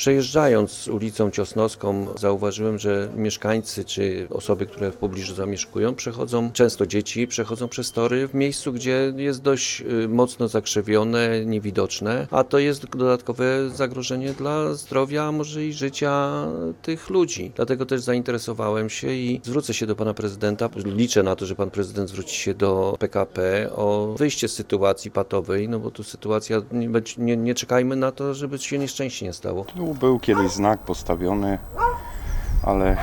Przejeżdżając ulicą Ciosnowską zauważyłem, że mieszkańcy czy osoby, które w pobliżu zamieszkują, często dzieci przechodzą przez tory w miejscu, gdzie jest dość mocno zakrzywione, niewidoczne, a to jest dodatkowe zagrożenie dla zdrowia, a może i życia tych ludzi. Dlatego też zainteresowałem się i zwrócę się do pana prezydenta. Liczę na to, że pan prezydent zwróci się do PKP o wyjście z sytuacji patowej, no bo tu sytuacja, nie czekajmy na to, żeby się nieszczęście nie stało. Tu był kiedyś znak postawiony, ale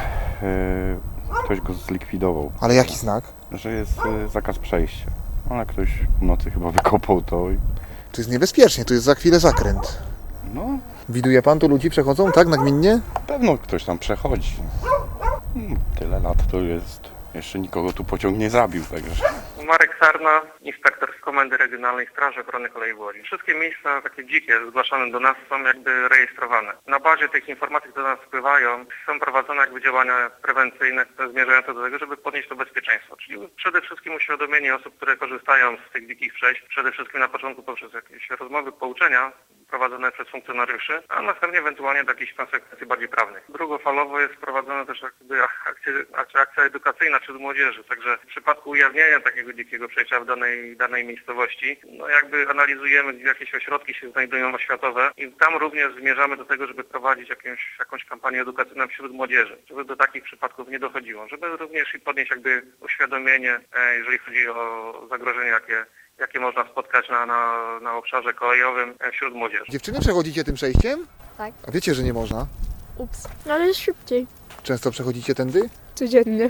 ktoś go zlikwidował. Ale jaki znak? Że jest zakaz przejścia. Ale ktoś w nocy chyba wykopał to i... To jest niebezpiecznie, to jest za chwilę zakręt. No, Widuje pan, tu ludzi przechodzą, tak, nagminnie? pewno ktoś tam przechodzi. Tyle lat to jest. Jeszcze nikogo tu pociąg nie zabił, także... Marek Sarna, inspektor z Komendy Regionalnej Straży Ochrony Kolei w Łodzi. Wszystkie miejsca takie dzikie zgłaszane do nas są jakby rejestrowane. Na bazie tych informacji, które do nas wpływają, są prowadzone jakby działania prewencyjne zmierzające do tego, żeby podnieść to bezpieczeństwo. Czyli przede wszystkim uświadomienie osób, które korzystają z tych dzikich przejść, przede wszystkim na początku poprzez jakieś rozmowy, pouczenia prowadzone przez funkcjonariuszy, a następnie ewentualnie do jakichś konsekwencji bardziej prawnych. Drugofalowo jest prowadzona też jakby akcja edukacyjna wśród młodzieży, także w przypadku ujawnienia takiego dzikiego przejścia w danej miejscowości, no jakby analizujemy, gdzie jakieś ośrodki się znajdują oświatowe i tam również zmierzamy do tego, żeby prowadzić jakąś kampanię edukacyjną wśród młodzieży, żeby do takich przypadków nie dochodziło, żeby również i podnieść jakby uświadomienie, jeżeli chodzi o zagrożenia, jakie można spotkać na obszarze kolejowym wśród młodzieży. Dziewczyny, przechodzicie tym przejściem? Tak. A wiecie, że nie można? Ups. No ale jest szybciej. Często przechodzicie tędy? Codziennie.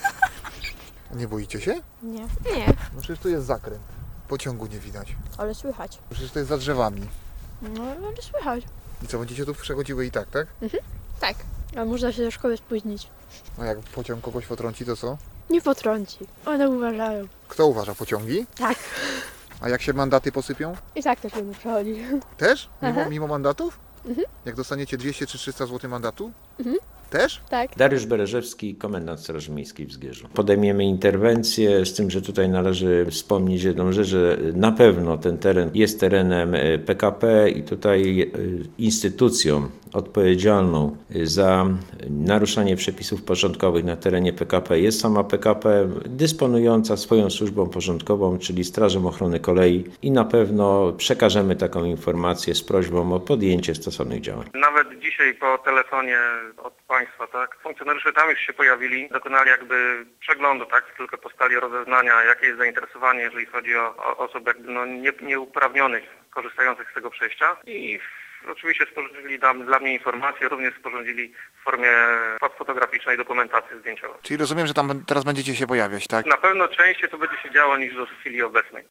Nie boicie się? Nie. Nie. No przecież tu jest zakręt. Pociągu nie widać. Ale słychać. Przecież to jest za drzewami. No ale słychać. I co, będziecie tu przechodziły i tak, tak? Tak. A można się do szkoły spóźnić. No jak pociąg kogoś potrąci, to co? Nie potrąci. One uważają. Kto uważa, pociągi? Tak. A jak się mandaty posypią? I tak też będę przechodzić. Też? Aha. Mimo mandatów? Mhm. Jak dostaniecie 200 czy 300 zł mandatu? Mhm. Też? Tak. Dariusz Bereżewski, komendant Straży Miejskiej w Zgierzu. Podejmiemy interwencję, z tym, że tutaj należy wspomnieć jedną rzecz, że na pewno ten teren jest terenem PKP i tutaj instytucją odpowiedzialną za naruszanie przepisów porządkowych na terenie PKP jest sama PKP dysponująca swoją służbą porządkową, czyli Strażą Ochrony Kolei i na pewno przekażemy taką informację z prośbą o podjęcie stosownych działań. Nawet dzisiaj po telefonie od państwa, tak, funkcjonariusze tam już się pojawili, dokonali jakby przeglądu, tak, tylko postali rozeznania, jakie jest zainteresowanie, jeżeli chodzi o osoby jakby nieuprawnionych, korzystających z tego przejścia i oczywiście sporządzili dla mnie informacje, również sporządzili w formie fotograficznej dokumentacji zdjęciowej. Czyli rozumiem, że tam teraz będziecie się pojawiać, tak? Na pewno częściej to będzie się działo niż do chwili obecnej.